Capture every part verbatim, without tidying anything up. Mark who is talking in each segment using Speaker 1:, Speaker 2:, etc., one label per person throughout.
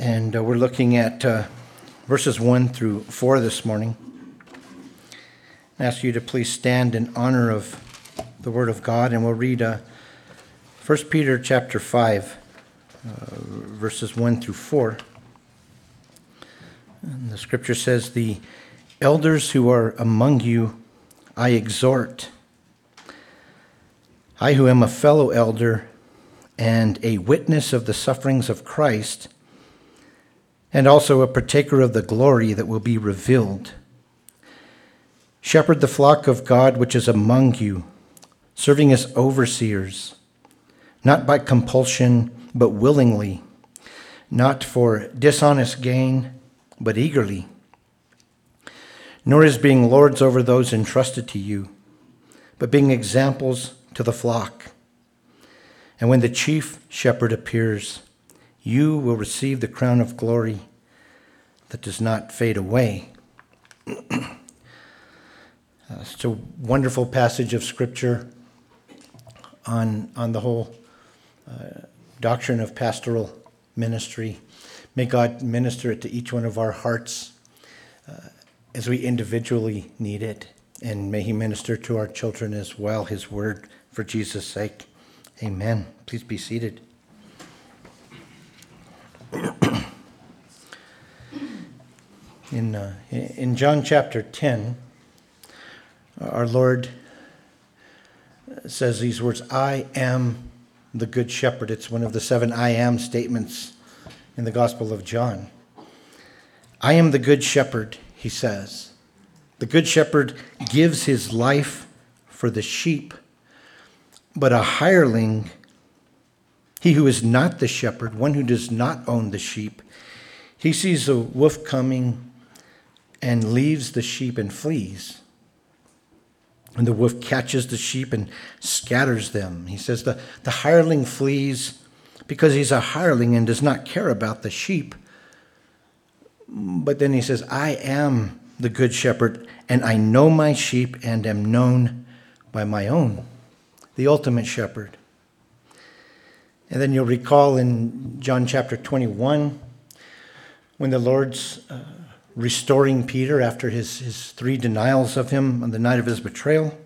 Speaker 1: And uh, we're looking at uh, verses one through four this morning. I ask you to please stand in honor of the Word of God, and we'll read uh, First Peter chapter five, uh, verses one through four. And the scripture says, "The elders who are among you I exhort, I who am a fellow elder and a witness of the sufferings of Christ, and also a partaker of the glory that will be revealed. Shepherd the flock of God which is among you, serving as overseers, not by compulsion, but willingly, not for dishonest gain, but eagerly, nor as being lords over those entrusted to you, but being examples to the flock. And when the chief shepherd appears, you will receive the crown of glory that does not fade away." uh, it's a wonderful passage of Scripture on, on the whole uh, doctrine of pastoral ministry. May God minister it to each one of our hearts uh, as we individually need it. And may he minister to our children as well, his word, for Jesus' sake. Amen. Please be seated. In, uh, in John chapter ten, our Lord says these words, "I am the good shepherd." It's one of the seven I am statements in the Gospel of John. I am the good shepherd, he says. The good shepherd gives his life for the sheep, but a hireling, he who is not the shepherd, one who does not own the sheep, he sees a wolf coming and leaves the sheep and flees. And the wolf catches the sheep and scatters them. He says the, the hireling flees because he's a hireling and does not care about the sheep. But then he says, I am the good shepherd, and I know my sheep and am known by my own. The ultimate shepherd. And then you'll recall in John chapter twenty-one, when the Lord's uh, restoring Peter after his, his three denials of him on the night of his betrayal.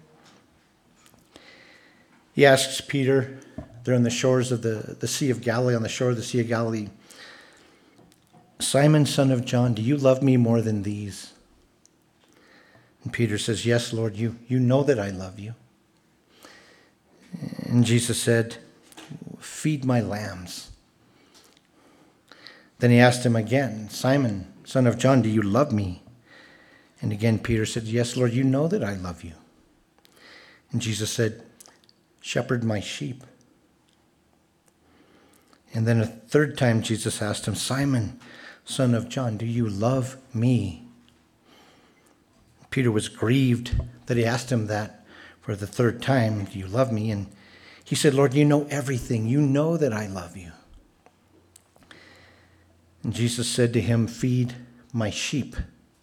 Speaker 1: He asks Peter, they're on the shores of the, the Sea of Galilee, on the shore of the Sea of Galilee, "Simon, son of John, do you love me more than these?" And Peter says, "Yes, Lord, you, you know that I love you." And Jesus said, "Feed my lambs." Then he asked him again, "Simon, son of John, do you love me?" And again Peter said, "Yes, Lord, you know that I love you." And Jesus said, "Shepherd my sheep." And then a third time Jesus asked him, "Simon, son of John, do you love me?" Peter was grieved that he asked him that for the third time, "Do you love me?" And he said, "Lord, you know everything. You know that I love you." And Jesus said to him, "Feed my sheep."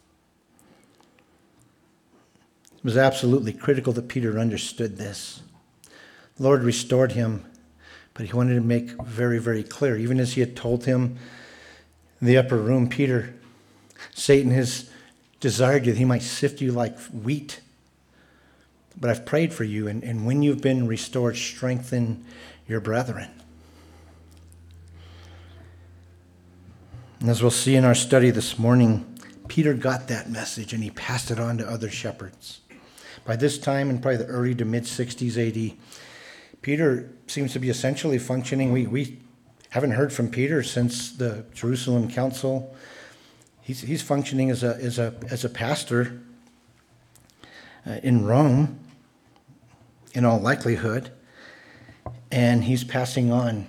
Speaker 1: It was absolutely critical that Peter understood this. The Lord restored him, but he wanted to make very, very clear, even as he had told him in the upper room, "Peter, Satan has desired you that he might sift you like wheat. But I've prayed for you, and, and when you've been restored, strengthen your brethren." And as we'll see in our study this morning, Peter got that message and he passed it on to other shepherds. By this time, in probably the early to mid-sixties A D, Peter seems to be essentially functioning. We, we haven't heard from Peter since the Jerusalem Council. He's, he's functioning as a, as a, as a pastor uh, in Rome, in all likelihood, and he's passing on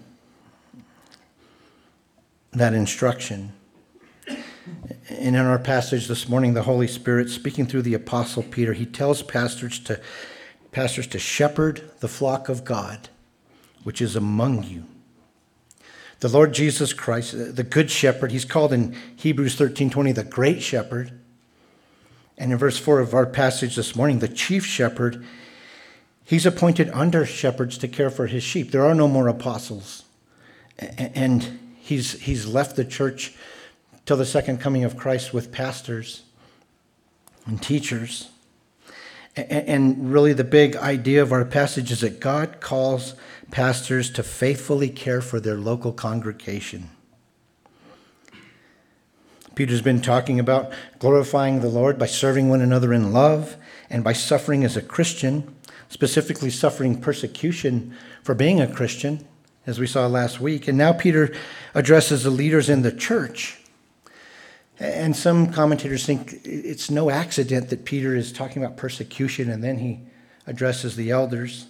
Speaker 1: that instruction. And in our passage this morning, the Holy Spirit, speaking through the Apostle Peter, he tells pastors to pastors to shepherd the flock of God, which is among you. The Lord Jesus Christ, the good shepherd, he's called in Hebrews thirteen twenty the great shepherd. And in verse four of our passage this morning, the chief shepherd, he's appointed under shepherds to care for his sheep. There are no more apostles. And he's, he's left the church till the second coming of Christ with pastors and teachers. And, and really the big idea of our passage is that God calls pastors to faithfully care for their local congregation. Peter's been talking about glorifying the Lord by serving one another in love and by suffering as a Christian, specifically suffering persecution for being a Christian, as we saw last week. And now Peter addresses the leaders in the church. And some commentators think it's no accident that Peter is talking about persecution and then he addresses the elders.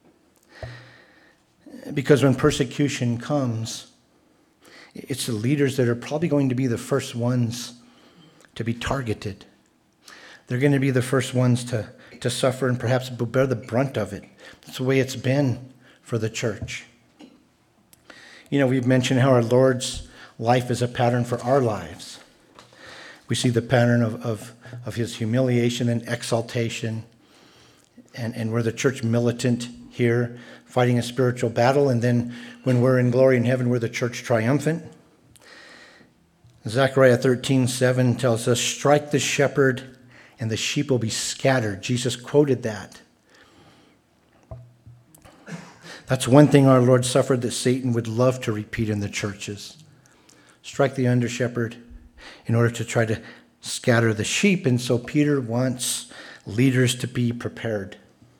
Speaker 1: Because when persecution comes, it's the leaders that are probably going to be the first ones to be targeted. They're going to be the first ones to, to suffer and perhaps bear the brunt of it. That's the way it's been for the church. You know, we've mentioned how our Lord's life is a pattern for our lives. We see the pattern of, of, of his humiliation and exaltation. And, and we're the church militant here, fighting a spiritual battle. And then when we're in glory in heaven, we're the church triumphant. Zechariah thirteen seven tells us, strike the shepherd and the sheep will be scattered. Jesus quoted that. That's one thing our Lord suffered that Satan would love to repeat in the churches. Strike the under shepherd in order to try to scatter the sheep. And so Peter wants leaders to be prepared.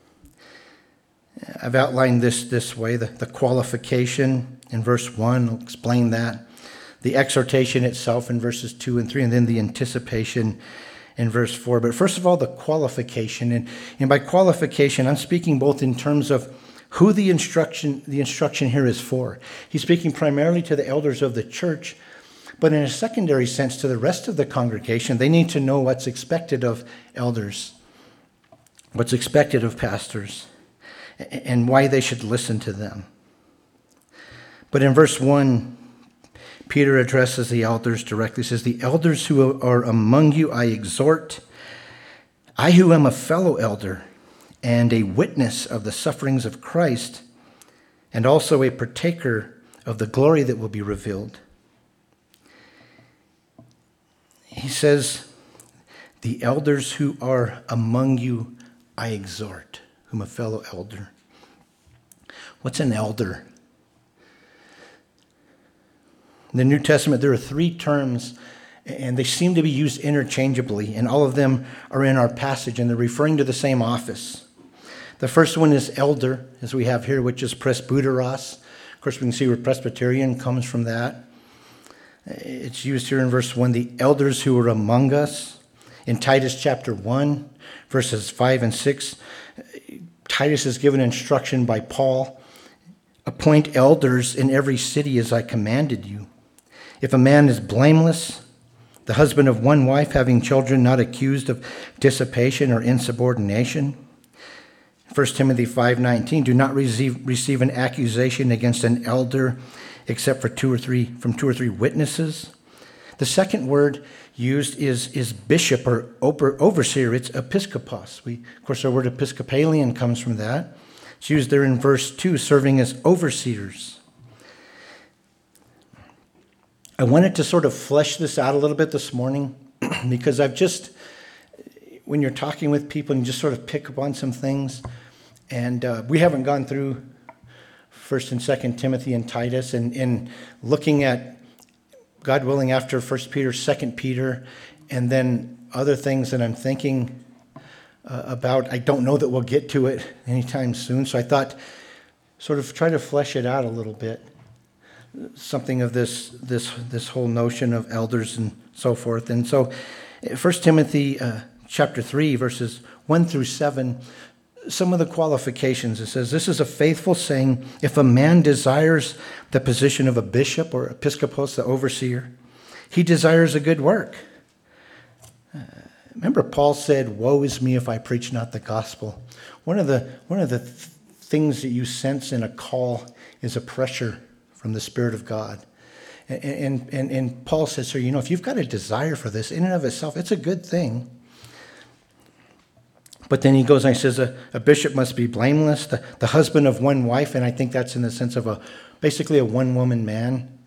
Speaker 1: I've outlined this this way. The, the qualification in verse one, I'll explain that. The exhortation itself in verses two and three, and then the anticipation in verse four. But first of all, the qualification. And, and by qualification, I'm speaking both in terms of who the instruction, the instruction here is for. He's speaking primarily to the elders of the church, but in a secondary sense to the rest of the congregation. They need to know what's expected of elders, what's expected of pastors, and why they should listen to them. But in verse one, Peter addresses the elders directly. He says, the elders who are among you I exhort, I who am a fellow elder and a witness of the sufferings of Christ, and also a partaker of the glory that will be revealed. He says, the elders who are among you I exhort, whom a fellow elder. What's an elder? In the New Testament, there are three terms, and they seem to be used interchangeably, and all of them are in our passage, and they're referring to the same office. The first one is elder, as we have here, which is presbyteros. Of course, we can see where Presbyterian comes from that. It's used here in verse one, the elders who are among us. In Titus chapter one, verses five and six, Titus is given instruction by Paul, appoint elders in every city as I commanded you. If a man is blameless, the husband of one wife, having children, not accused of dissipation or insubordination. First Timothy five nineteen, do not receive, receive an accusation against an elder except for two or three, from two or three witnesses. The second word used is, is bishop or overseer. It's episkopos. We, of course, our word Episcopalian comes from that. It's used there in verse two, serving as overseers. I wanted to sort of flesh this out a little bit this morning because I've just, when you're talking with people and you just sort of pick up on some things, and uh, we haven't gone through First and Second Timothy and Titus, and, and looking at, God willing, after First Peter, Second Peter, and then other things that I'm thinking uh, about. I don't know that we'll get to it anytime soon, so I thought sort of try to flesh it out a little bit. Something of this this this whole notion of elders and so forth. And so First Timothy uh, chapter three, verses one through seven, some of the qualifications. It says, this is a faithful saying, if a man desires the position of a bishop or episkopos, the overseer, he desires a good work. Uh, remember Paul said, woe is me if I preach not the gospel. One of the, one of the th- things that you sense in a call is a pressure from the Spirit of God. And, and, and Paul says, sir, you know, if you've got a desire for this, in and of itself, it's a good thing. But then he goes and he says, a, a bishop must be blameless, the, the husband of one wife, and I think that's in the sense of a basically a one-woman man.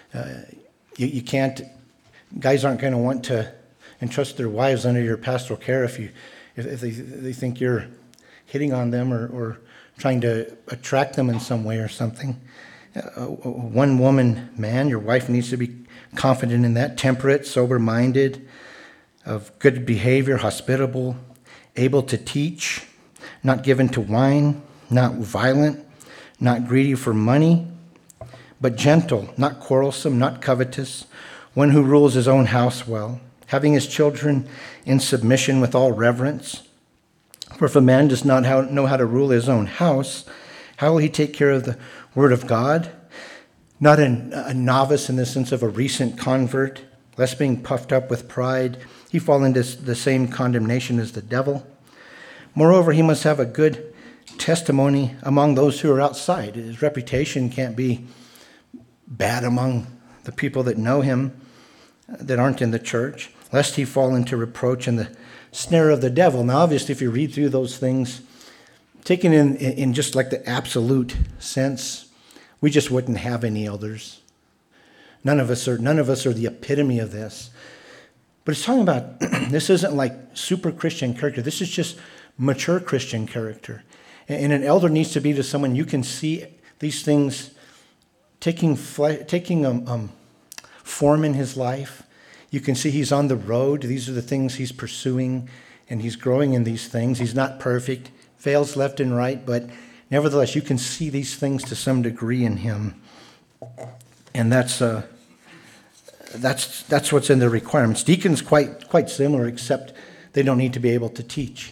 Speaker 1: Uh, you, you can't, guys aren't going to want to entrust their wives under your pastoral care if you, if, if they, they think you're hitting on them or, or trying to attract them in some way or something. Uh, one woman, man, your wife needs to be confident in that, temperate, sober-minded, of good behavior, hospitable, able to teach, not given to wine, not violent, not greedy for money, but gentle, not quarrelsome, not covetous, one who rules his own house well, having his children in submission with all reverence. For if a man does not know how to rule his own house, how will he take care of the word of God? Not a, a novice in the sense of a recent convert, lest being puffed up with pride, he fall into the same condemnation as the devil. Moreover, he must have a good testimony among those who are outside. His reputation can't be bad among the people that know him, that aren't in the church, lest he fall into reproach and the snare of the devil. Now, obviously, if you read through those things, taken in, in just like the absolute sense, we just wouldn't have any elders. None of us are, none of us are the epitome of this. But it's talking about, this isn't like super Christian character. This is just mature Christian character. And an elder needs to be to someone you can see these things taking fle- taking um, um, form in his life. You can see he's on the road. These are the things he's pursuing, and he's growing in these things. He's not perfect, fails left and right, but nevertheless, you can see these things to some degree in him. And that's uh, that's that's what's in the requirements. Deacons quite quite similar, except they don't need to be able to teach.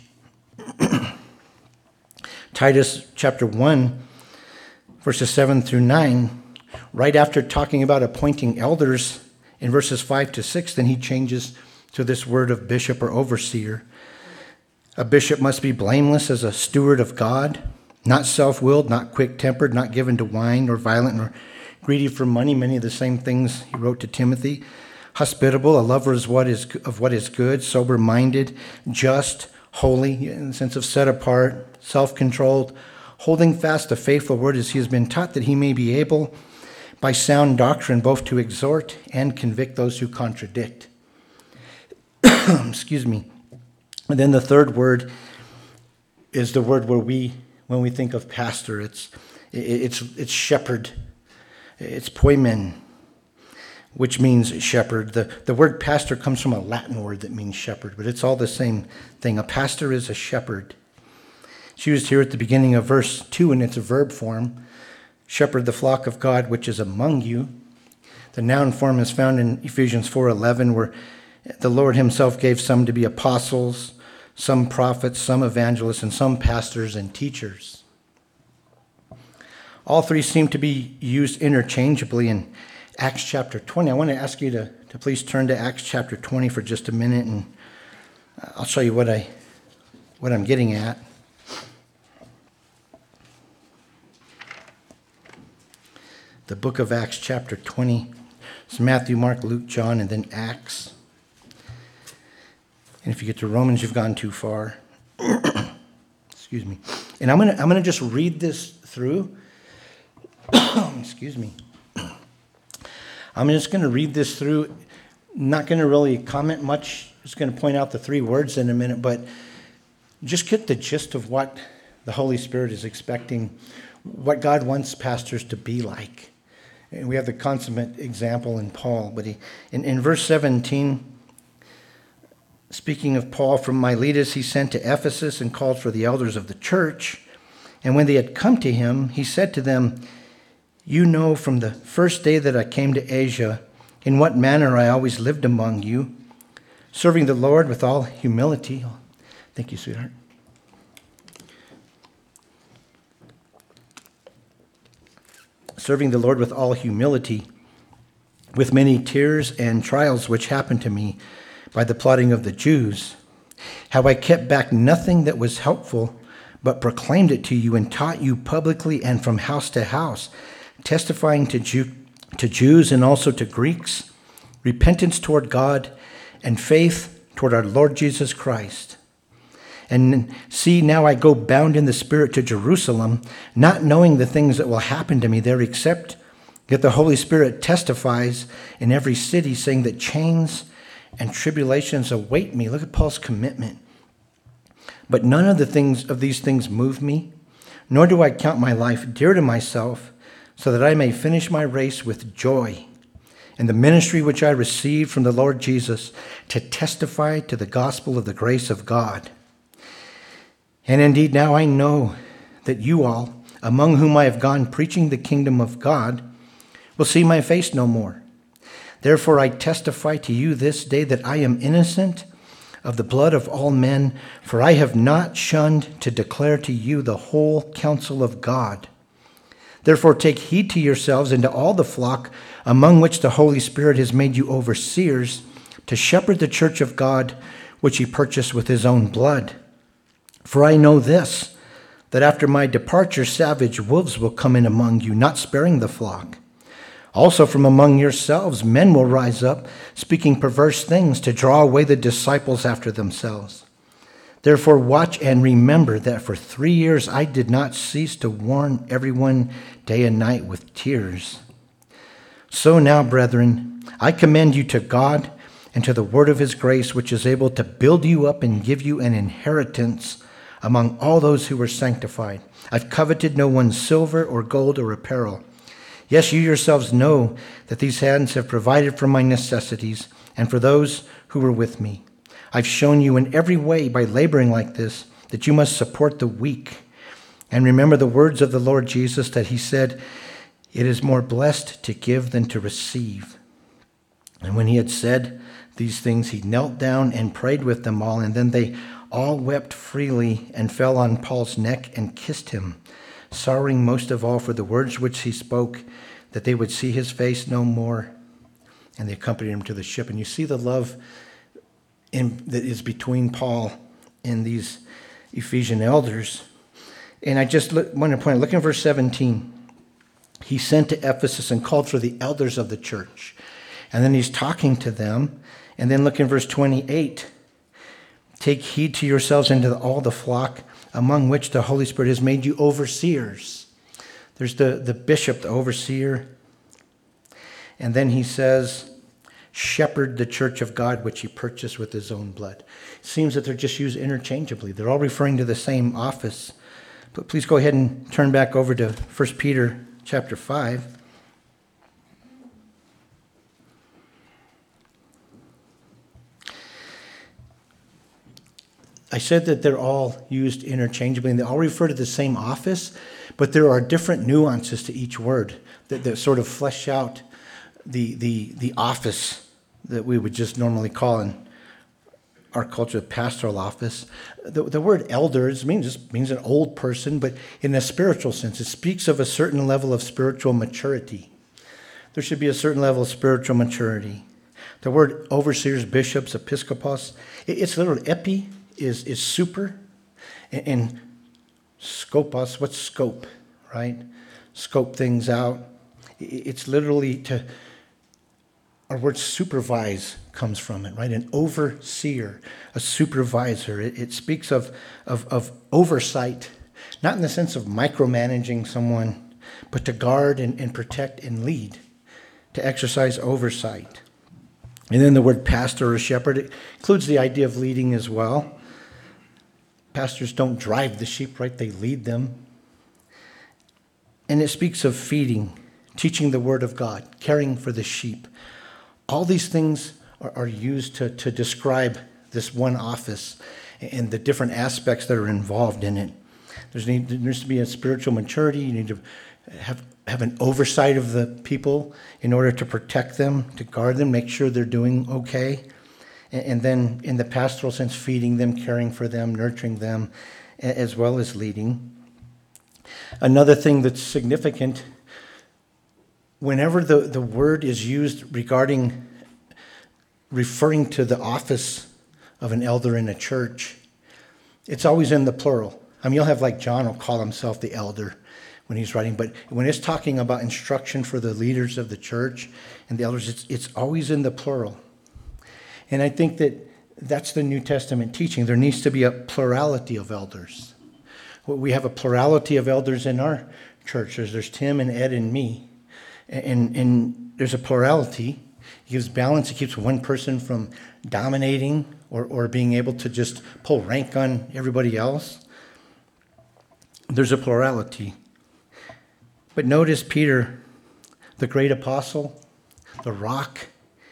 Speaker 1: Titus chapter one, verses seven through nine, right after talking about appointing elders in verses five to six, then he changes to this word of bishop or overseer. A bishop must be blameless as a steward of God, not self-willed, not quick-tempered, not given to wine, nor violent, nor greedy for money, many of the same things he wrote to Timothy. Hospitable, a lover of what is, of what is good, sober-minded, just, holy, in the sense of set apart, self-controlled, holding fast the faithful word as he has been taught, that he may be able, by sound doctrine, both to exhort and convict those who contradict. Excuse me. And then the third word is the word where we, when we think of pastor, it's it's it's shepherd. It's poimen, which means shepherd. The, the word pastor comes from a Latin word that means shepherd, but it's all the same thing. A pastor is a shepherd. It's used here at the beginning of verse two, and it's a verb form. Shepherd the flock of God, which is among you. The noun form is found in Ephesians four eleven, where the Lord himself gave some to be apostles, some prophets, some evangelists, and some pastors and teachers. All three seem to be used interchangeably in Acts chapter twenty. I want to ask you to, to please turn to Acts chapter twenty for just a minute, and I'll show you what, I, what I'm getting at. The book of Acts chapter twenty. It's Matthew, Mark, Luke, John, and then Acts. And if you get to Romans, you've gone too far. Excuse me. And I'm gonna I'm gonna just read this through. Excuse me. I'm just gonna read this through. Not gonna really comment much. Just gonna point out the three words in a minute, but just get the gist of what the Holy Spirit is expecting, what God wants pastors to be like. And we have the consummate example in Paul. But he, in, in verse seventeen, speaking of Paul, from Miletus he sent to Ephesus and called for the elders of the church. And when they had come to him, he said to them, "You know from the first day that I came to Asia, in what manner I always lived among you, serving the Lord with all humility." Thank you, sweetheart. Serving the Lord with all humility, with many tears and trials which happened to me by the plotting of the Jews, how I kept back nothing that was helpful, but proclaimed it to you and taught you publicly and from house to house, testifying to, Jew, to Jews and also to Greeks, repentance toward God and faith toward our Lord Jesus Christ. And see, now I go bound in the Spirit to Jerusalem, not knowing the things that will happen to me there, except Yet the Holy Spirit testifies in every city, saying that chains and tribulations await me. Look at Paul's commitment. But none of the things of these things move me, nor do I count my life dear to myself, so that I may finish my race with joy in the ministry which I received from the Lord Jesus, to testify to the gospel of the grace of God. And indeed now I know that you all, among whom I have gone preaching the kingdom of God, will see my face no more. Therefore I testify to you this day that I am innocent of the blood of all men, for I have not shunned to declare to you the whole counsel of God. Therefore take heed to yourselves and to all the flock among which the Holy Spirit has made you overseers, to shepherd the church of God, which he purchased with his own blood. For I know this, that after my departure savage wolves will come in among you, not sparing the flock. Also from among yourselves men will rise up, speaking perverse things to draw away the disciples after themselves. Therefore watch and remember that for three years I did not cease to warn everyone day and night with tears. So now, brethren, I commend you to God and to the word of his grace, which is able to build you up and give you an inheritance among all those who were sanctified. I've coveted no one's silver or gold or apparel. Yes, you yourselves know that these hands have provided for my necessities and for those who were with me. I've shown you in every way by laboring like this that you must support the weak. And remember the words of the Lord Jesus, that he said, it is more blessed to give than to receive. And when he had said these things, he knelt down and prayed with them all. And then they all wept freely and fell on Paul's neck and kissed him, sorrowing most of all for the words which he spoke, that they would see his face no more. And they accompanied him to the ship. And you see the love in, that is between Paul and these Ephesian elders. And I just look, want to point out, look in verse seventeen. He sent to Ephesus and called for the elders of the church. And then he's talking to them. And then look in verse twenty-eight. Take heed to yourselves and to all the flock among which the Holy Spirit has made you overseers. There's the, the bishop, the overseer. And then he says, shepherd the church of God, which he purchased with his own blood. It seems that they're just used interchangeably. They're all referring to the same office. But please go ahead and turn back over to First Peter chapter five. I said that they're all used interchangeably, and they all refer to the same office, but there are different nuances to each word that, that sort of flesh out the, the, the office that we would just normally call in our culture the pastoral office. The, the word elders means, just means an old person, but in a spiritual sense, it speaks of a certain level of spiritual maturity. There should be a certain level of spiritual maturity. The word overseers, bishops, episkopos, it, it's literally epi, is is super, and, and scopos, what's scope, right? Scope things out. It's literally to, our word supervise comes from it, right? An overseer, a supervisor. It, it speaks of, of, of oversight, not in the sense of micromanaging someone, but to guard and, and protect and lead, to exercise oversight. And then the word pastor or shepherd, it includes the idea of leading as well. Pastors don't drive the sheep, right? They lead them. And it speaks of feeding, teaching the word of God, caring for the sheep. All these things are, are used to, to describe this one office and the different aspects that are involved in it. There's need, there needs to be a spiritual maturity. You need to have, have an oversight of the people in order to protect them, to guard them, make sure they're doing okay. And then in the pastoral sense, feeding them, caring for them, nurturing them, as well as leading. Another thing that's significant, whenever the, the word is used regarding, referring to the office of an elder in a church, it's always in the plural. I mean, you'll have like John will call himself the elder when he's writing, but when it's talking about instruction for the leaders of the church and the elders, it's, it's always in the plural. And I think that that's the New Testament teaching. There needs to be a plurality of elders. We have a plurality of elders in our churches. There's Tim and Ed and me. And, and there's a plurality. He gives balance. He keeps one person from dominating or, or being able to just pull rank on everybody else. There's a plurality. But notice Peter, the great apostle, the rock.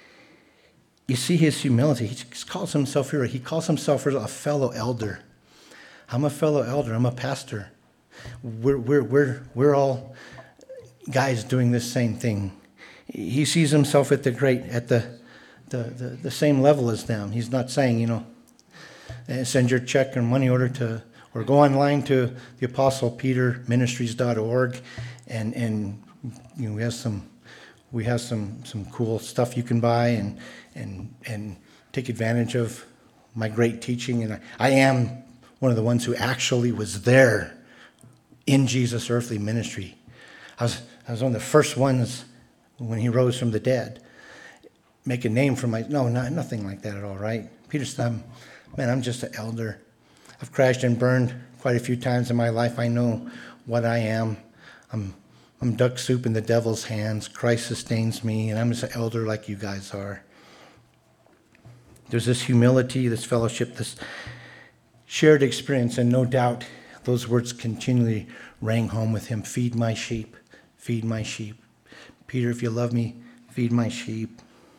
Speaker 1: You see his humility. He calls himself here, he calls himself a fellow elder. I'm a fellow elder. I'm a pastor. We're, we're, we're, we're all guys doing this same thing. He sees himself at the great, at the, the, the, the same level as them. He's not saying, you know, send your check or money order to, or go online to the Apostle Peter Ministries dot org, and and you know we have some we have some some cool stuff you can buy and and and take advantage of my great teaching. And I, I am one of the ones who actually was there in Jesus' earthly ministry. I was I was one of the first ones when he rose from the dead. Make a name for my no, not nothing like that at all, right? Peter said, man, I'm just an elder. I've crashed and burned quite a few times in my life. I know what I am. I'm I'm duck soup in the devil's hands. Christ sustains me, and I'm just an elder like you guys are. There's this humility, this fellowship, this shared experience, and no doubt those words continually rang home with him. Feed my sheep, feed my sheep. Peter, if you love me, feed my sheep.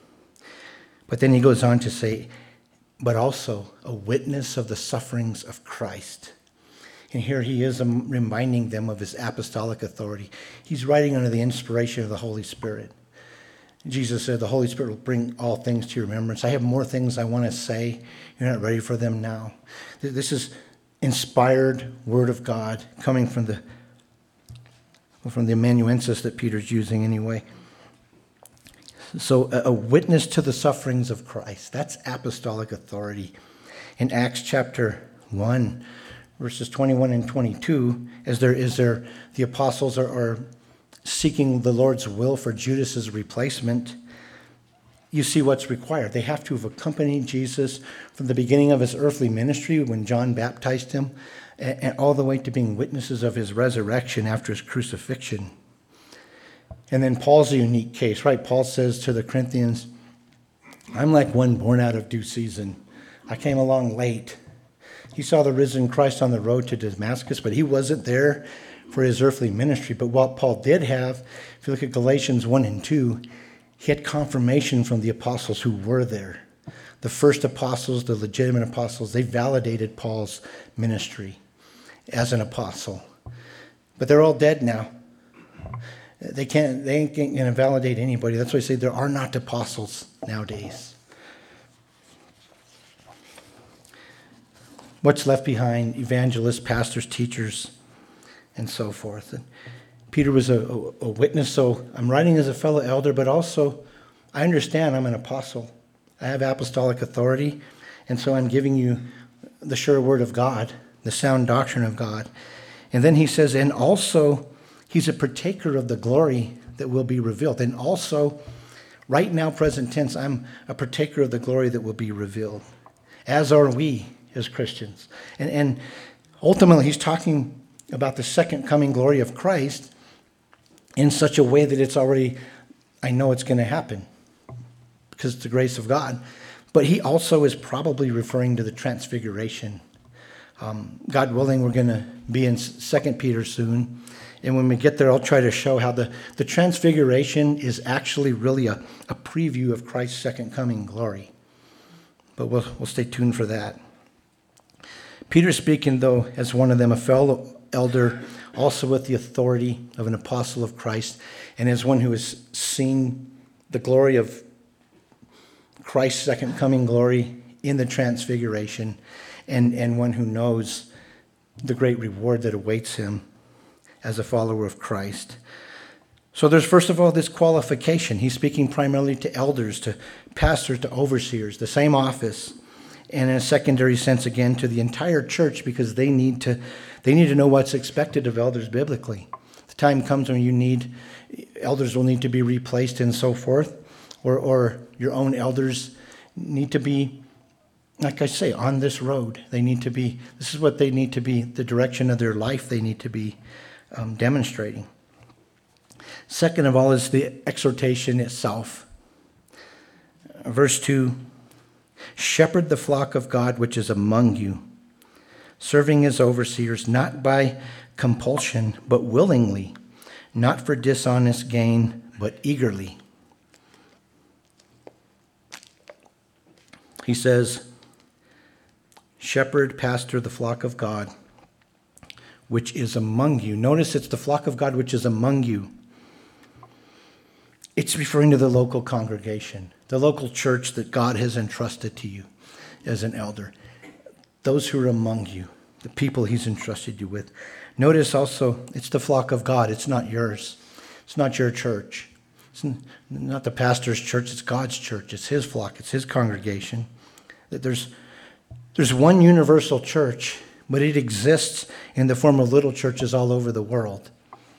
Speaker 1: But then he goes on to say, but also a witness of the sufferings of Christ. And here he is reminding them of his apostolic authority. He's writing under the inspiration of the Holy Spirit. Jesus said, the Holy Spirit will bring all things to your remembrance. I have more things I want to say. You're not ready for them now. This is inspired word of God coming from the, from the amanuensis that Peter's using anyway. So a witness to the sufferings of Christ. That's apostolic authority. In Acts chapter one, verses twenty-one and twenty-two, as there is there, the apostles are, are seeking the Lord's will for Judas's replacement. You see what's required. They have to have accompanied Jesus from the beginning of his earthly ministry when John baptized him, and, and all the way to being witnesses of his resurrection after his crucifixion. And then Paul's a unique case, right? Paul says to the Corinthians, I'm like one born out of due season. I came along late. He saw the risen Christ on the road to Damascus, but he wasn't there for his earthly ministry. But what Paul did have, if you look at Galatians one and two, he had confirmation from the apostles who were there. The first apostles, the legitimate apostles, they validated Paul's ministry as an apostle. But they're all dead now. They can't, they ain't going to validate anybody. That's why I say there are not apostles nowadays. What's left behind? Evangelists, pastors, teachers, and so forth. And Peter was a, a, a witness, so I'm writing as a fellow elder, but also I understand I'm an apostle. I have apostolic authority, and so I'm giving you the sure word of God, the sound doctrine of God. And then he says, and also he's a partaker of the glory that will be revealed. And also, right now, present tense, I'm a partaker of the glory that will be revealed, as are we as Christians. And, and ultimately, he's talking about the second coming glory of Christ in such a way that it's already, I know it's going to happen because it's the grace of God. But he also is probably referring to the transfiguration. Um, God willing, we're going to be in Second Peter soon. And when we get there, I'll try to show how the, the transfiguration is actually really a, a preview of Christ's second coming glory. But we'll, we'll stay tuned for that. Peter speaking, though, as one of them, a fellow elder, also with the authority of an apostle of Christ, and as one who has seen the glory of Christ's second coming glory in the transfiguration, and, and one who knows the great reward that awaits him as a follower of Christ. So there's, first of all, this qualification. He's speaking primarily to elders, to pastors, to overseers, the same office. And in a secondary sense, again, to the entire church, because they need to they need to know what's expected of elders biblically. The time comes when you need, elders will need to be replaced and so forth, or, or your own elders need to be, like I say, on this road. They need to be, this is what they need to be, the direction of their life they need to be um, demonstrating. Second of all is the exhortation itself. Verse two, shepherd the flock of God which is among you, serving as overseers, not by compulsion, but willingly, not for dishonest gain, but eagerly. He says, shepherd, pastor the flock of God, which is among you. Notice it's the flock of God which is among you. It's referring to the local congregation, the local church that God has entrusted to you as an elder. Those who are among you, the people he's entrusted you with. Notice also, it's the flock of God. It's not yours. It's not your church. It's not the pastor's church. It's God's church. It's his flock. It's his congregation. There's, there's one universal church, but it exists in the form of little churches all over the world.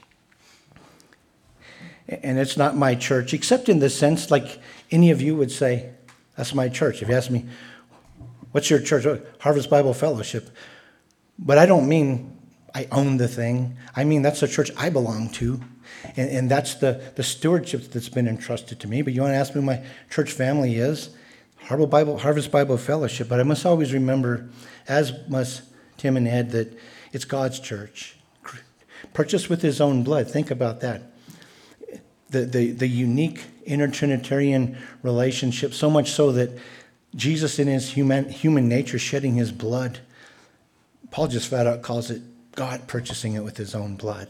Speaker 1: And it's not my church, except in the sense like any of you would say, that's my church. If you ask me, what's your church? Oh, Harvest Bible Fellowship. But I don't mean I own the thing. I mean, that's the church I belong to. And, and that's the, the stewardship that's been entrusted to me. But you want to ask me who my church family is? Harvest Bible, Harvest Bible Fellowship. But I must always remember, as must Tim and Ed, that it's God's church. Purchased with his own blood. Think about that. The, the, the unique inter-Trinitarian relationship, so much so that Jesus in his human, human nature shedding his blood, Paul just flat out calls it God purchasing it with his own blood.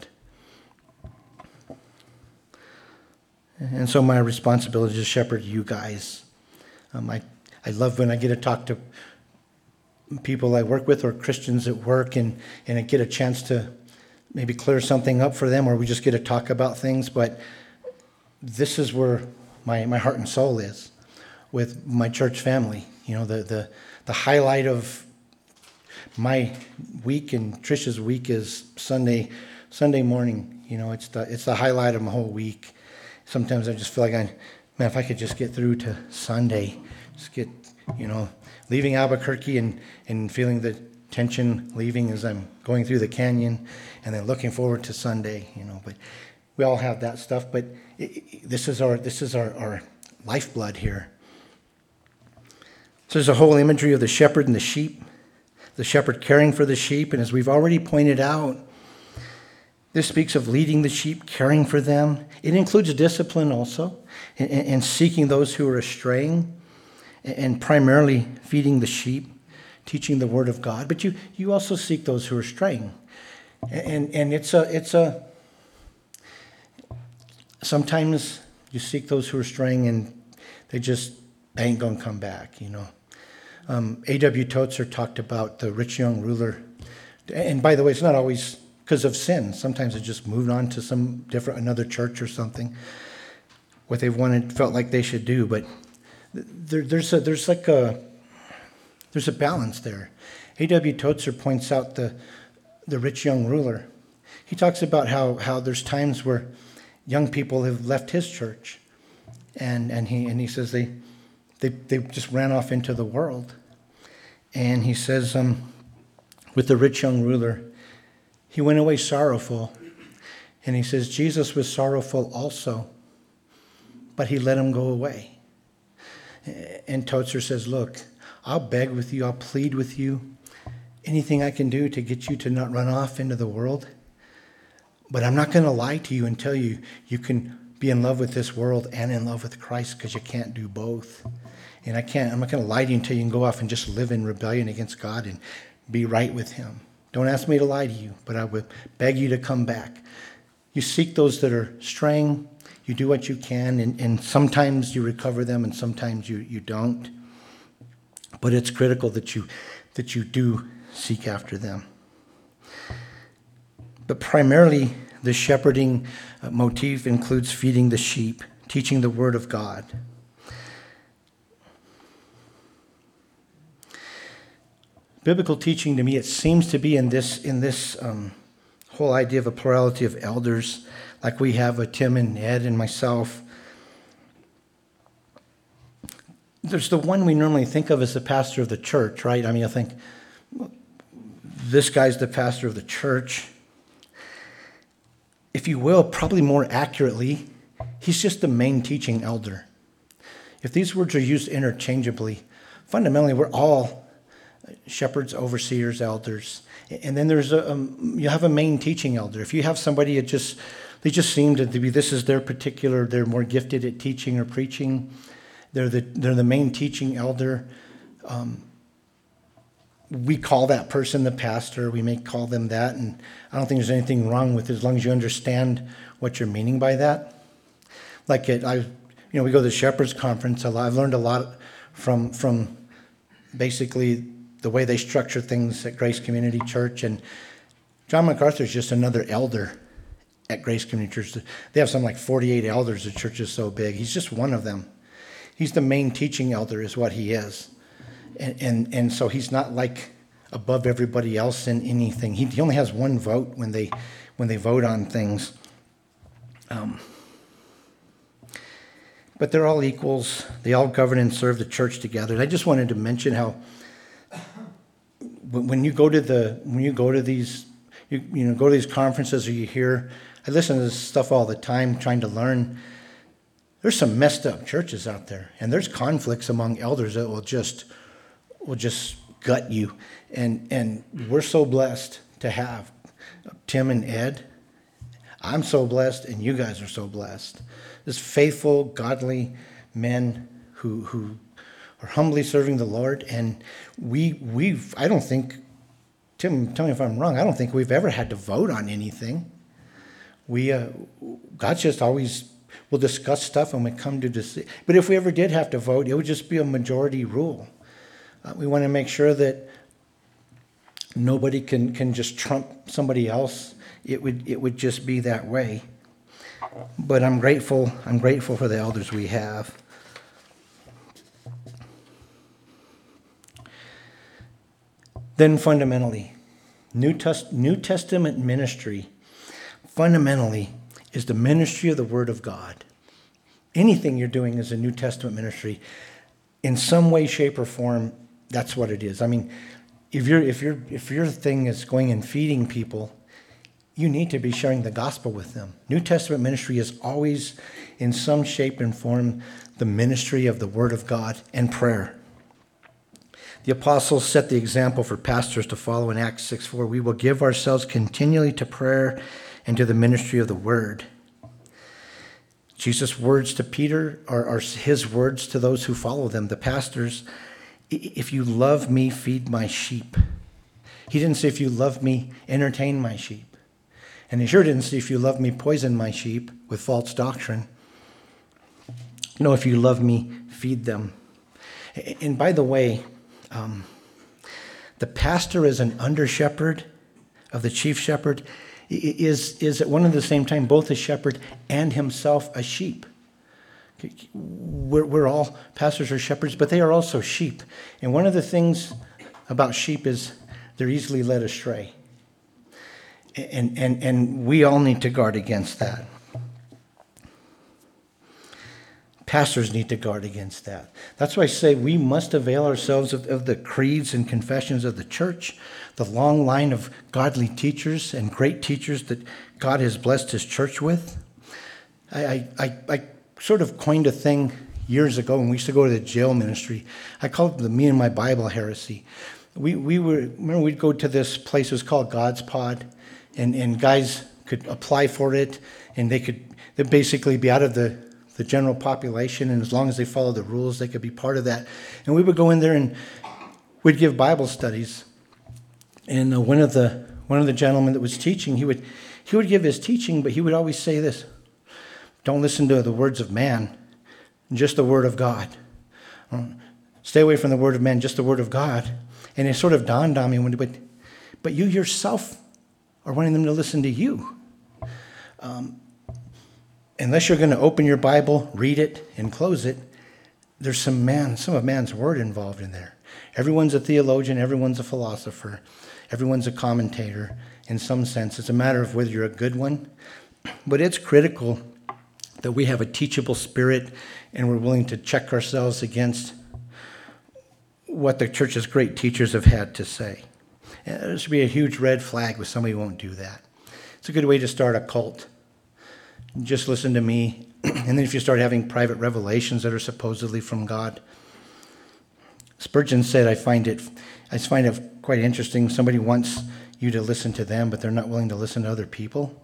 Speaker 1: And so my responsibility is to shepherd you guys. Um, I, I love when I get to talk to people I work with or Christians at work and, and I get a chance to maybe clear something up for them, or we just get to talk about things. But this is where my, my heart and soul is with my church family. You know, the, the, the highlight of my week and Trisha's week is Sunday Sunday morning. You know, it's the it's the highlight of my whole week. Sometimes I just feel like I, man, if I could just get through to Sunday, just get, you know, leaving Albuquerque and, and feeling the tension leaving as I'm going through the canyon, and then looking forward to Sunday. You know, but we all have that stuff. But it, it, this is our this is our, our lifeblood here. So there's a whole imagery of the shepherd and the sheep. The shepherd caring for the sheep, and as we've already pointed out, this speaks of leading the sheep, caring for them. It includes discipline also, and, and seeking those who are straying, and primarily feeding the sheep, teaching the word of God. But you, you also seek those who are straying, and and it's a it's a. Sometimes you seek those who are straying, and they just ain't gonna come back, you know. Um, A W Tozer talked about the rich young ruler. And by the way, it's not always because of sin. Sometimes it just moved on to some different, another church or something, what they wanted, felt like they should do. But there, there's a, there's like a, there's a balance there. A W Tozer points out the, the rich young ruler. He talks about how, how there's times where young people have left his church. And, and he, and he says they, They they just ran off into the world. And he says, um, with the rich young ruler, he went away sorrowful. And he says, Jesus was sorrowful also, but he let him go away. And Tozer says, look, I'll beg with you, I'll plead with you, anything I can do to get you to not run off into the world. But I'm not going to lie to you and tell you you can be in love with this world and in love with Christ, because you can't do both. And I can't, I'm not going to lie to you until you can go off and just live in rebellion against God and be right with him. Don't ask me to lie to you, but I would beg you to come back. You seek those that are straying. You do what you can, and, and sometimes you recover them and sometimes you, you don't. But it's critical that you that you do seek after them. But primarily, the shepherding motif includes feeding the sheep, teaching the word of God. Biblical teaching, to me, it seems to be in this in this um, whole idea of a plurality of elders, like we have with Tim and Ed and myself. There's the one we normally think of as the pastor of the church, right? I mean, I think this guy's the pastor of the church. if you will, probably more accurately, he's just the main teaching elder. If these words are used interchangeably, fundamentally, we're all shepherds, overseers, elders. And then there's a, um, you have a main teaching elder. If you have somebody that just, they just seem to be, this is their particular, they're more gifted at teaching or preaching. They're the, they're the main teaching elder. Um, we call that person the pastor. We may call them that. And I don't think there's anything wrong with it as long as you understand what you're meaning by that. Like it, I, you know, we go to the Shepherds Conference a lot. I've learned a lot from, from basically the way they structure things at Grace Community Church. And John MacArthur is just another elder at Grace Community Church. They have something like forty-eight elders. The church is so big. He's just one of them. He's the main teaching elder is what he is. And and, and so he's not like above everybody else in anything. He, he only has one vote when they when they vote on things. Um, but they're all equals. They all govern and serve the church together. And I just wanted to mention how when you go to the when you go to these you you know go to these conferences or you hear, I listen to this stuff all the time trying to learn. There's some messed up churches out there, and there's conflicts among elders that will just will just gut you. And and we're so blessed to have Tim and Ed. I'm so blessed, and you guys are so blessed. This faithful, godly men who who are humbly serving the Lord. And we we've I don't think, Tim, tell me if I'm wrong, I don't think we've ever had to vote on anything. We uh, God's just always we'll discuss stuff and we come to decision. But if we ever did have to vote, it would just be a majority rule. Uh, we want to make sure that nobody can, can just trump somebody else. It would it would just be that way. But I'm grateful. I'm grateful for the elders we have. Then fundamentally, New, Test, New Testament ministry fundamentally is the ministry of the Word of God. Anything you're doing is a New Testament ministry. In some way, shape, or form, that's what it is. I mean, if you're if you're if your thing is going and feeding people, you need to be sharing the gospel with them. New Testament ministry is always, in some shape and form, the ministry of the Word of God and prayer. The apostles set the example for pastors to follow in Acts six four. We will give ourselves continually to prayer and to the ministry of the Word. Jesus' words to Peter are, are his words to those who follow them, the pastors. If you love me, feed my sheep. He didn't say, if you love me, entertain my sheep. And he sure didn't say, if you love me, poison my sheep with false doctrine. No, if you love me, feed them. And by the way, um, the pastor is an under-shepherd of the chief shepherd, is, is at one and the same time both a shepherd and himself a sheep. We're, we're all, pastors are shepherds, but they are also sheep. And one of the things about sheep is they're easily led astray. And, and, and we all need to guard against that. Pastors need to guard against that. That's why I say we must avail ourselves of, of the creeds and confessions of the church, the long line of godly teachers and great teachers that God has blessed his church with. I, I, I sort of coined a thing years ago when we used to go to the jail ministry. I called it the Me and My Bible heresy. We we were remember we'd go to this place, it was called God's Pod, and, and guys could apply for it, and they could they'd basically be out of the, the general population, and as long as they followed the rules, they could be part of that. And we would go in there and we'd give Bible studies. And uh, one of the one of the gentlemen that was teaching, he would he would give his teaching, but he would always say this: don't listen to the words of man, just the word of God. Stay away from the word of man, just the word of God. And it sort of dawned on me, when, but, but you yourself are wanting them to listen to you. Um, unless you're going to open your Bible, read it, and close it, there's some man, some of man's word involved in there. Everyone's a theologian, everyone's a philosopher, everyone's a commentator in some sense. It's a matter of whether you're a good one. But it's critical that we have a teachable spirit and we're willing to check ourselves against what the church's great teachers have had to say. And there should be a huge red flag with somebody who won't do that. It's a good way to start a cult. Just listen to me. And then if you start having private revelations that are supposedly from God. Spurgeon said, I find it, I find it quite interesting. Somebody wants you to listen to them, but they're not willing to listen to other people.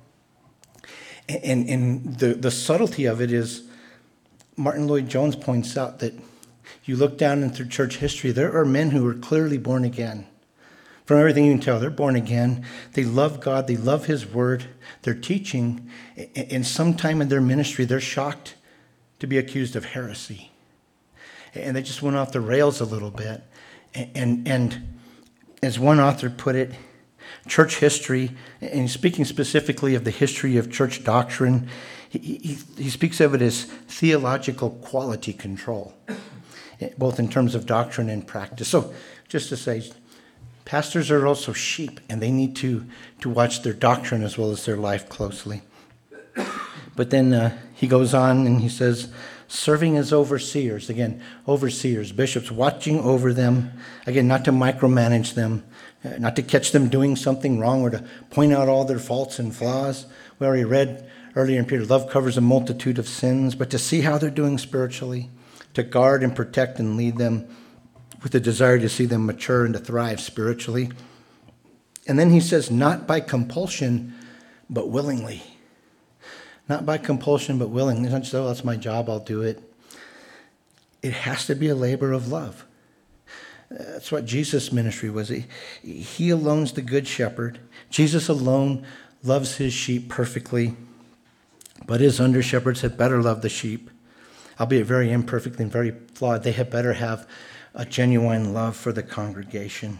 Speaker 1: And, and the, the subtlety of it is, Martin Lloyd-Jones points out that you look down and through church history, there are men who are clearly born again. From everything you can tell, they're born again. They love God. They love his word. They're teaching. And sometime in their ministry, they're shocked to be accused of heresy. And they just went off the rails a little bit. And, and, and as one author put it, church history, and speaking specifically of the history of church doctrine, he, he, he speaks of it as theological quality control, both in terms of doctrine and practice. So just to say, pastors are also sheep, and they need to, to watch their doctrine as well as their life closely. But then uh, he goes on and he says, serving as overseers. Again, overseers, bishops, watching over them. Again, not to micromanage them, uh, not to catch them doing something wrong or to point out all their faults and flaws. We already read earlier in Peter, love covers a multitude of sins, but to see how they're doing spiritually, to guard and protect and lead them with the desire to see them mature and to thrive spiritually. And then he says, not by compulsion, but willingly. Not by compulsion, but willingly. It's not just, oh, that's my job, I'll do it. It has to be a labor of love. That's what Jesus' ministry was. He, he alone's the good shepherd. Jesus alone loves his sheep perfectly, but his under-shepherds had better love the sheep, albeit very imperfectly and very flawed. They had better have a genuine love for the congregation.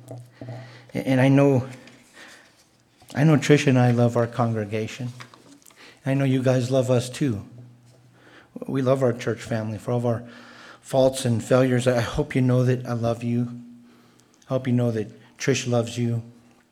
Speaker 1: And I know, I know Trish and I love our congregation. I know you guys love us too. We love our church family for all of our faults and failures. I hope you know that I love you. I hope you know that Trish loves you.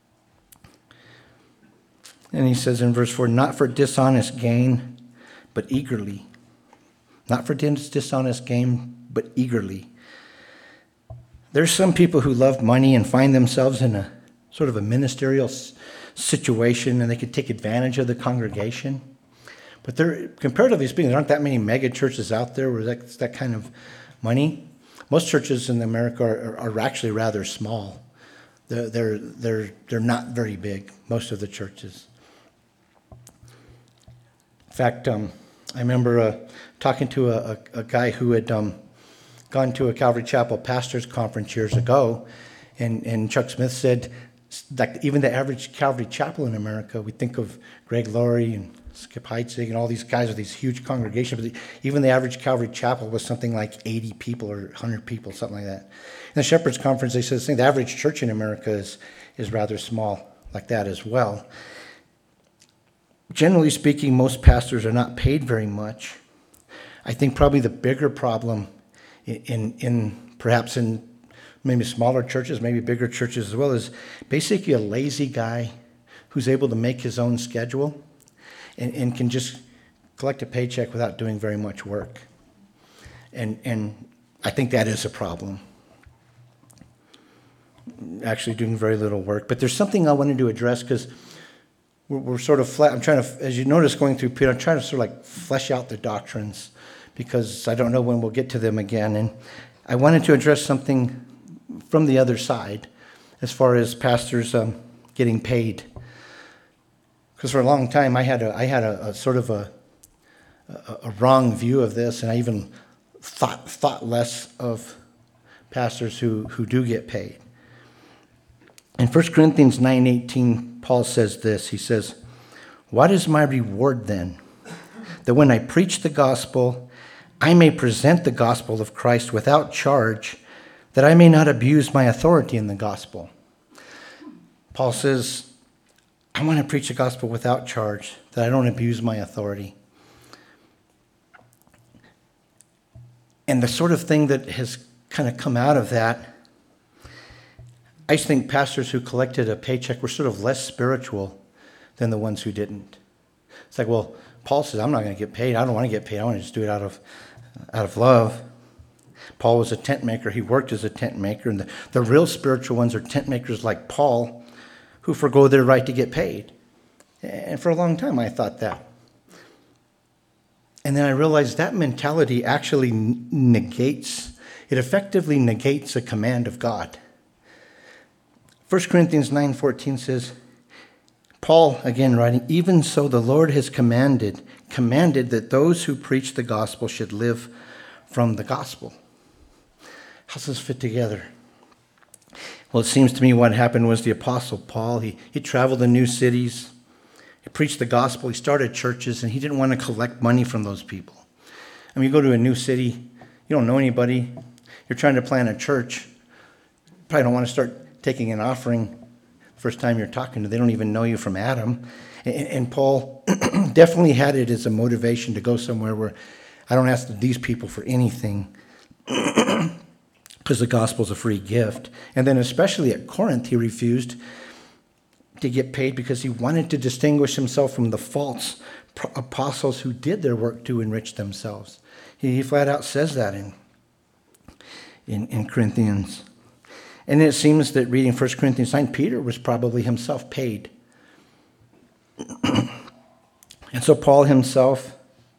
Speaker 1: And he says in verse four, not for dishonest gain, but eagerly. Not for dishonest gain, but eagerly. There's some people who love money and find themselves in a sort of a ministerial situation, and they could take advantage of the congregation. But there, comparatively speaking, there aren't that many mega churches out there where that's that kind of money. Most churches in America are, are actually rather small. They're, they're, they're, they're not very big, most of the churches. In fact, um, I remember uh, talking to a, a, a guy who had um, gone to a Calvary Chapel pastors conference years ago, and, and Chuck Smith said that even the average Calvary Chapel in America, we think of Greg Laurie and Skip Heitzig and all these guys with these huge congregations, but even the average Calvary Chapel was something like eighty people or one hundred people, something like that. In the Shepherd's Conference, they said the same. The average church in America is, is rather small like that as well. Generally speaking, most pastors are not paid very much. I think probably the bigger problem in, in, in perhaps in maybe smaller churches, maybe bigger churches as well, is basically a lazy guy who's able to make his own schedule and, and can just collect a paycheck without doing very much work. And, and I think that is a problem. Actually doing very little work. But there's something I wanted to address because we're, we're sort of flat. I'm trying to, as you notice going through Peter, I'm trying to sort of like flesh out the doctrines because I don't know when we'll get to them again. And I wanted to address something from the other side as far as pastors um, getting paid. Because for a long time I had a I had a, a sort of a, a a wrong view of this, and I even thought thought less of pastors who, who do get paid. In First Corinthians nine eighteen, Paul says this. He says, "What is my reward then? That when I preach the gospel, I may present the gospel of Christ without charge, that I may not abuse my authority in the gospel." Paul says, I want to preach the gospel without charge, that I don't abuse my authority. And the sort of thing that has kind of come out of that, I just think pastors who collected a paycheck were sort of less spiritual than the ones who didn't. It's like, well, Paul says, I'm not going to get paid. I don't want to get paid. I want to just do it out of out of love. Paul was a tent maker. He worked as a tent maker. And the, the real spiritual ones are tent makers like Paul, who forgo their right to get paid. And for a long time, I thought that. And then I realized that mentality actually negates, it effectively negates the command of God. First Corinthians nine fourteen says, Paul, again writing, even so the Lord has commanded, commanded that those who preach the gospel should live from the gospel. How does this fit together? Well, it seems to me what happened was the Apostle Paul, he, he traveled to new cities, he preached the gospel, he started churches, and he didn't want to collect money from those people. I mean, you go to a new city, you don't know anybody, you're trying to plant a church, you probably don't want to start taking an offering the first time you're talking to them. They don't even know you from Adam. And, and Paul definitely had it as a motivation to go somewhere where I don't ask these people for anything, because the gospel is a free gift. And then especially at Corinth, he refused to get paid because he wanted to distinguish himself from the false apostles who did their work to enrich themselves. He, he flat out says that in, in, in Corinthians. And it seems that reading First Corinthians nine, Peter was probably himself paid. And so Paul himself,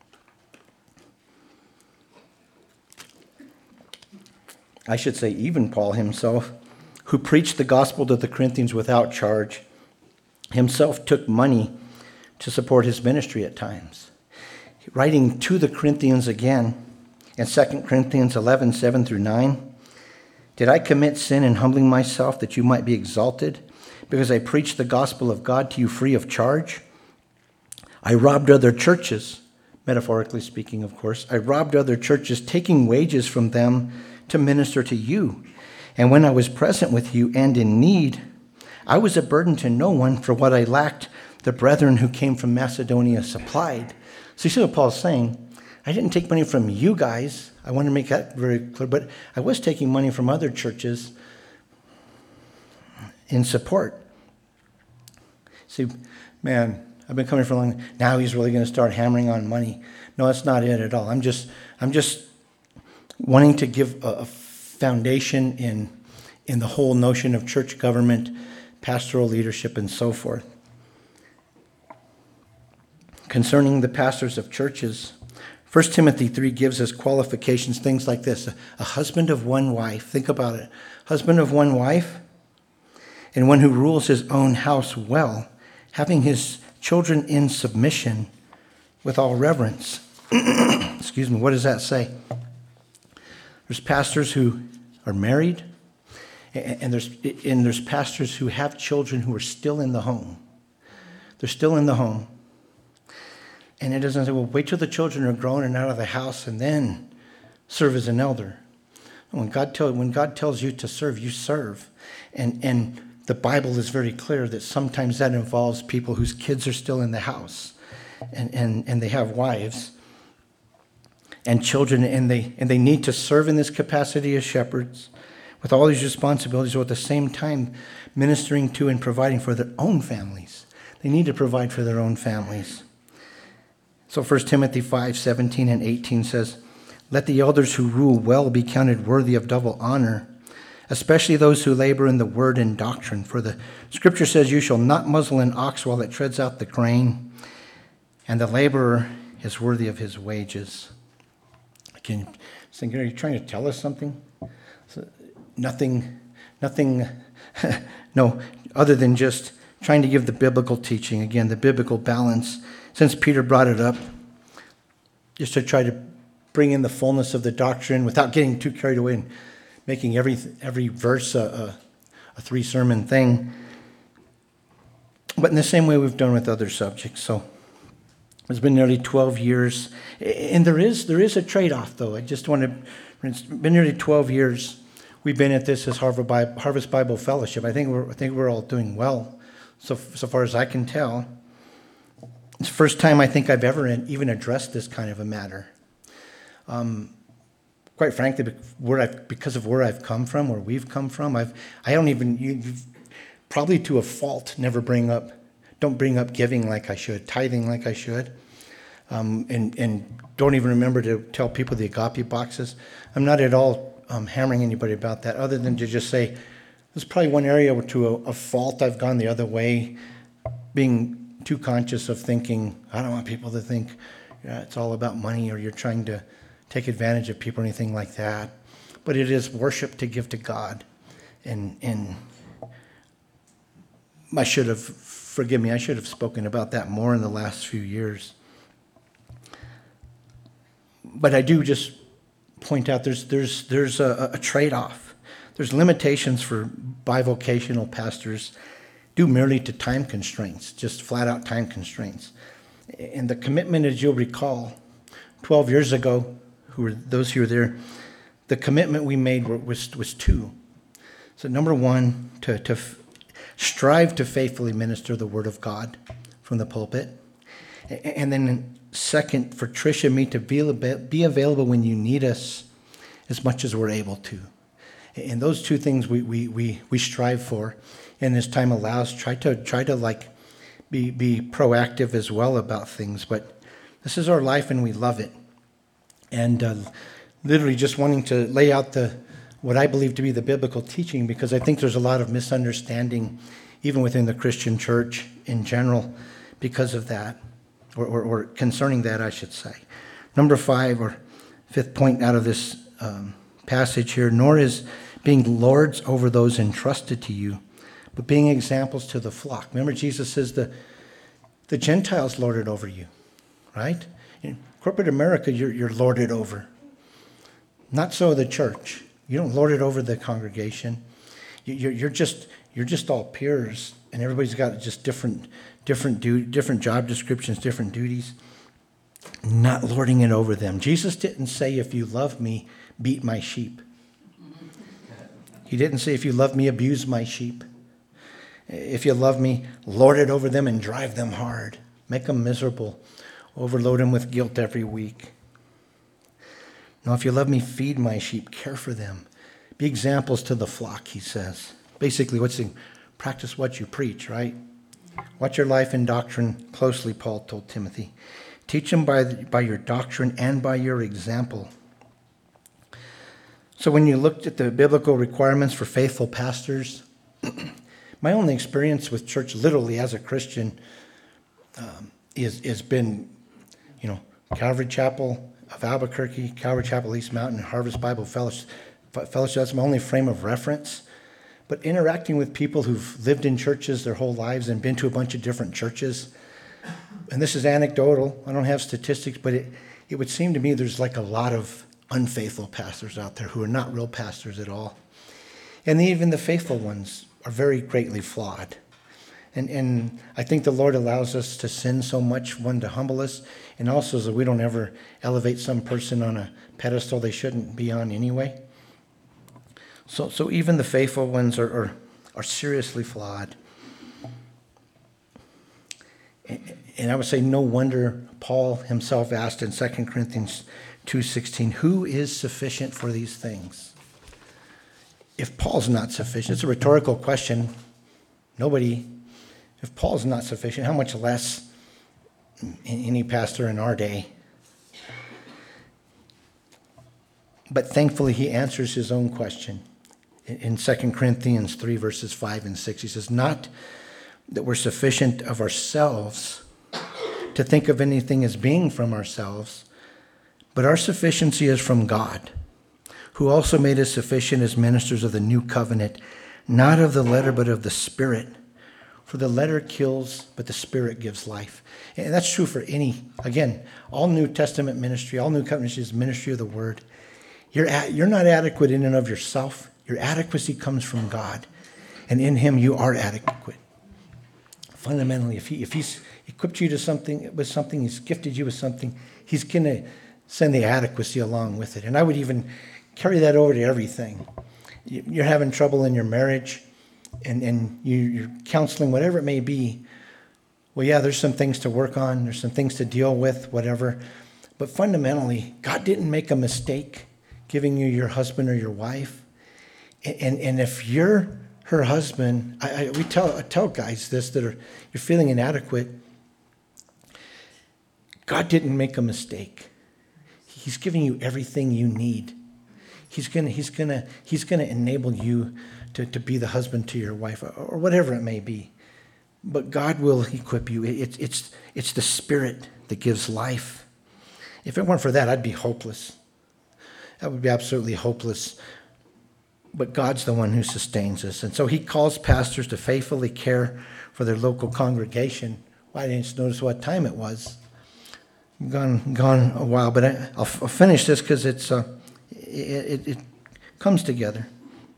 Speaker 1: I should say even Paul himself, who preached the gospel to the Corinthians without charge, himself took money to support his ministry at times. Writing to the Corinthians again in Second Corinthians eleven, seven through nine, did I commit sin in humbling myself that you might be exalted, because I preached the gospel of God to you free of charge? I robbed other churches, metaphorically speaking, of course. I robbed other churches, taking wages from them to minister to you. And when I was present with you and in need, I was a burden to no one, for what I lacked, the brethren who came from Macedonia supplied. So you see what Paul's saying? I didn't take money from you guys. I want to make that very clear. But I was taking money from other churches in support. See, man, I've been coming for a long time. Now he's really going to start hammering on money. No, that's not it at all. I'm just, I'm just wanting to give a, a foundation in, in the whole notion of church government, pastoral leadership, and so forth. Concerning the pastors of churches, First Timothy three gives us qualifications, things like this. A, a husband of one wife. Think about it. Husband of one wife, and one who rules his own house well, having his children in submission with all reverence. Excuse me, what does that say? There's pastors who are married, and there's, and there's pastors who have children who are still in the home. They're still in the home. And it doesn't say, well, wait till the children are grown and out of the house and then serve as an elder. When God, tell, when God tells you to serve, you serve. And, and the Bible is very clear that sometimes that involves people whose kids are still in the house and, and, and they have wives and children, and they, and they need to serve in this capacity as shepherds with all these responsibilities, while at the same time ministering to and providing for their own families. They need to provide for their own families. So First Timothy five, seventeen and eighteen says, let the elders who rule well be counted worthy of double honor, especially those who labor in the word and doctrine. For the scripture says, you shall not muzzle an ox while it treads out the grain, and the laborer is worthy of his wages. Can you think, are you trying to tell us something? So, nothing, nothing, no, other than just trying to give the biblical teaching, again, the biblical balance. Since Peter brought it up, just to try to bring in the fullness of the doctrine without getting too carried away and making every every verse a, a, a three-sermon thing. But in the same way we've done with other subjects. So it's been nearly twelve years. And there is there is a trade-off, though. I just want to, it's been nearly twelve years we've been at this as Harvest Bible Fellowship. I think we're, I think we're all doing well, so, so far as I can tell. It's the first time I think I've ever even addressed this kind of a matter. Um, quite frankly, where I've, because of where I've come from, where we've come from, I've I don't even you, you've probably to a fault never bring up don't bring up giving like I should, tithing like I should, um, and and don't even remember to tell people the agape boxes. I'm not at all um, hammering anybody about that, other than to just say there's probably one area where to a, a fault I've gone the other way, being too conscious of thinking, I don't want people to think, uh, it's all about money, or you're trying to take advantage of people or anything like that. But it is worship to give to God. And and I should have, forgive me, I should have spoken about that more in the last few years. But I do just point out there's there's there's a, a trade-off. There's limitations for bivocational pastors due merely to time constraints, just flat-out time constraints. And the commitment, as you'll recall, twelve years ago, who were those who were there, the commitment we made was was two. So number one, to, to f- strive to faithfully minister the Word of God from the pulpit. And then second, for Tricia and me to be, be available when you need us as much as we're able to. And those two things we we we, we strive for. And as time allows, try to try to like be be proactive as well about things. But this is our life and we love it. And uh, literally just wanting to lay out the what I believe to be the biblical teaching, because I think there's a lot of misunderstanding even within the Christian church in general because of that, or, or, or concerning that, I should say. Number five, or fifth point out of this um, passage here, nor is being lords over those entrusted to you, but being examples to the flock. Remember, Jesus says the, the Gentiles lorded over you, right? In corporate America, you're, you're lorded over. Not so the church. You don't lord it over the congregation. You're, you're just you're just all peers, and everybody's got just different different du- different job descriptions, different duties. Not lording it over them. Jesus didn't say, "If you love me, beat my sheep." He didn't say, "If you love me, abuse my sheep." If you love me, lord it over them and drive them hard, make them miserable, overload them with guilt every week. Now, if you love me, feed my sheep, care for them. Be examples to the flock, he says. Basically, what's the practice what you preach, right? Watch your life and doctrine closely, Paul told Timothy. Teach them by, by your doctrine and by your example. So when you looked at the biblical requirements for faithful pastors, my only experience with church, literally as a Christian, um, is has been, you know, Calvary Chapel of Albuquerque, Calvary Chapel East Mountain, Harvest Bible Fellowship. Fellowship. That's my only frame of reference. But interacting with people who've lived in churches their whole lives and been to a bunch of different churches, and this is anecdotal, I don't have statistics, but it, it would seem to me there's like a lot of unfaithful pastors out there who are not real pastors at all. And even the faithful ones are very greatly flawed. And and I think the Lord allows us to sin so much, one, to humble us, and also so we don't ever elevate some person on a pedestal they shouldn't be on anyway. So so even the faithful ones are are, are seriously flawed. And I would say no wonder Paul himself asked in Second Corinthians two sixteen, who is sufficient for these things? If Paul's not sufficient, it's a rhetorical question. Nobody, if Paul's not sufficient, how much less any pastor in our day? But thankfully, he answers his own question. In Second Corinthians three, verses five and six, he says, not that we're sufficient of ourselves to think of anything as being from ourselves, but our sufficiency is from God, who also made us sufficient as ministers of the new covenant, not of the letter, but of the Spirit. For the letter kills, but the Spirit gives life. And that's true for any, again, all New Testament ministry, all New Covenant ministry is ministry of the Word. You're, at, you're not adequate in and of yourself. Your adequacy comes from God. And in Him, you are adequate. Fundamentally, if, he, if He's equipped you to something with something, He's gifted you with something, He's going to send the adequacy along with it. And I would even carry that over to everything. You're having trouble in your marriage, and, and you, you're counseling, whatever it may be. Well, yeah, there's some things to work on. There's some things to deal with, whatever. But fundamentally, God didn't make a mistake giving you your husband or your wife. And, and, and if you're her husband, I, I, we tell, I tell guys this, that are you're feeling inadequate. God didn't make a mistake. He's giving you everything you need. He's gonna, he's gonna, he's gonna enable you to, to be the husband to your wife, or, or whatever it may be. But God will equip you. It's it's it's the Spirit that gives life. If it weren't for that, I'd be hopeless. That would be absolutely hopeless. But God's the one who sustains us. And so he calls pastors to faithfully care for their local congregation. Well, I didn't notice what time it was. Gone, gone a while, but I, I'll, I'll finish this because it's uh, it, it, it comes together.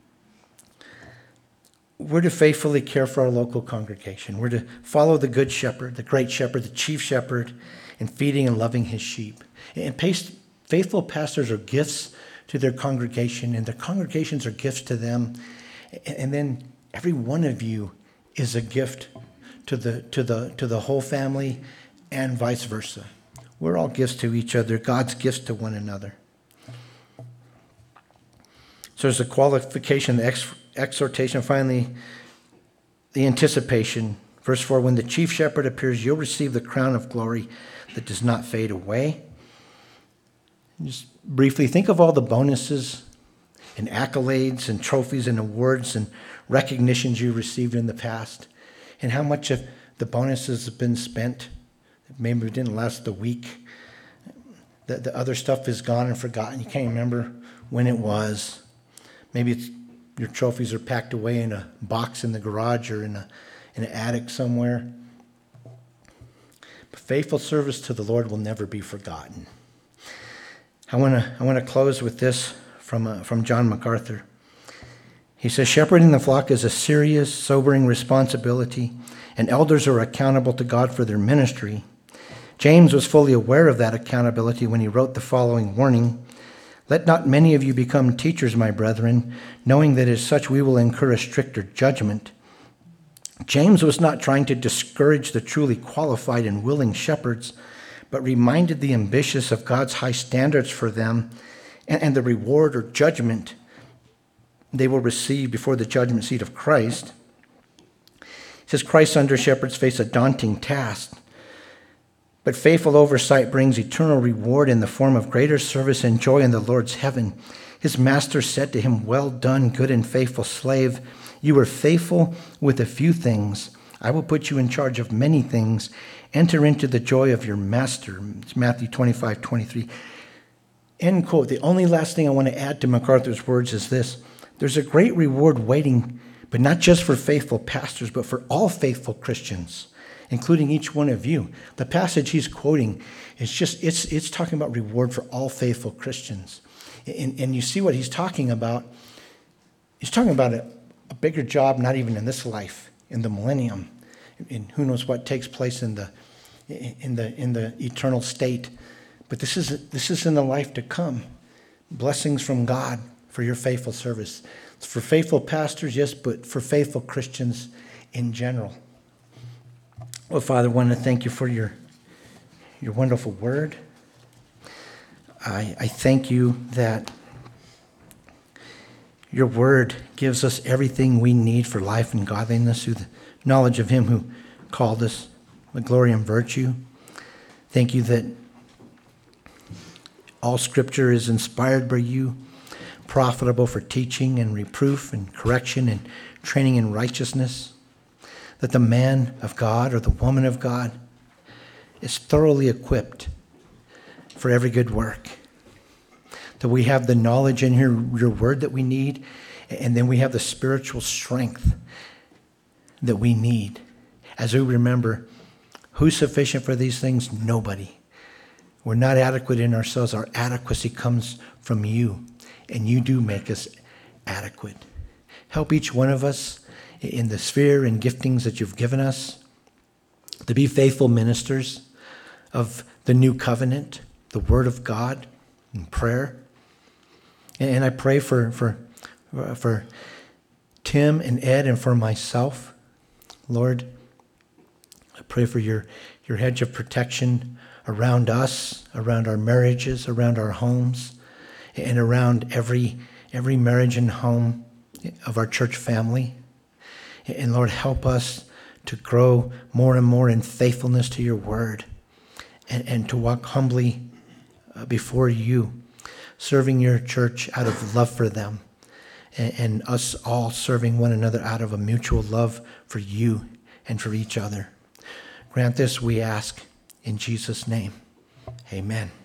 Speaker 1: We're to faithfully care for our local congregation. We're to follow the good shepherd, the great shepherd, the chief shepherd, in feeding and loving his sheep. And faithful pastors are gifts to their congregation, and their congregations are gifts to them. And then every one of you is a gift to the to the to the whole family, and vice versa. We're all gifts to each other, God's gifts to one another. So there's the qualification, the ex- exhortation, finally, the anticipation. Verse four, when the chief shepherd appears, you'll receive the crown of glory that does not fade away. Just briefly, think of all the bonuses and accolades and trophies and awards and recognitions you received in the past, and how much of the bonuses have been spent. Maybe it didn't last the week. The, the other stuff is gone and forgotten. You can't remember when it was. Maybe it's, your trophies are packed away in a box in the garage or in, a, in an attic somewhere. But faithful service to the Lord will never be forgotten. I want to I want to close with this from uh, from John MacArthur. He says, shepherding the flock is a serious, sobering responsibility, and elders are accountable to God for their ministry. James was fully aware of that accountability when he wrote the following warning: let not many of you become teachers, my brethren, knowing that as such we will incur a stricter judgment. James was not trying to discourage the truly qualified and willing shepherds, but reminded the ambitious of God's high standards for them and, and the reward or judgment they will receive before the judgment seat of Christ. He says Christ's under shepherds face a daunting task, but faithful oversight brings eternal reward in the form of greater service and joy in the Lord's heaven. His master said to him, well done, good and faithful slave. You were faithful with a few things. I will put you in charge of many things. Enter into the joy of your master. It's Matthew twenty-five, twenty-three. End quote. The only last thing I want to add to MacArthur's words is this. There's a great reward waiting, but not just for faithful pastors, but for all faithful Christians, including each one of you. The passage he's quoting is just, it's it's talking about reward for all faithful Christians. And, and you see what he's talking about. He's talking about a, a bigger job, not even in this life, in the millennium, and who knows what takes place in the in the in the eternal state. But this is this is in the life to come. Blessings from God for your faithful service. It's for faithful pastors, yes, but for faithful Christians in general. Well, Father, I want to thank you for your your wonderful word. I I thank you that your word gives us everything we need for life and godliness through the knowledge of him who called us with glory and virtue. Thank you that all scripture is inspired by you, profitable for teaching and reproof and correction and training in righteousness. That the man of God or the woman of God is thoroughly equipped for every good work. That we have the knowledge in your, your word that we need, and then we have the spiritual strength that we need. As we remember, who's sufficient for these things? Nobody. We're not adequate in ourselves. Our adequacy comes from you, and you do make us adequate. Help each one of us in the sphere and giftings that you've given us to be faithful ministers of the new covenant, the word of God, and prayer. And I pray for for for Tim and Ed and for myself, Lord. I pray for your, your hedge of protection around us, around our marriages, around our homes, and around every every marriage and home of our church family. And Lord, help us to grow more and more in faithfulness to your word, and, and to walk humbly before you, serving your church out of love for them, and, and us all serving one another out of a mutual love for you and for each other. Grant this, we ask, in Jesus' name. Amen.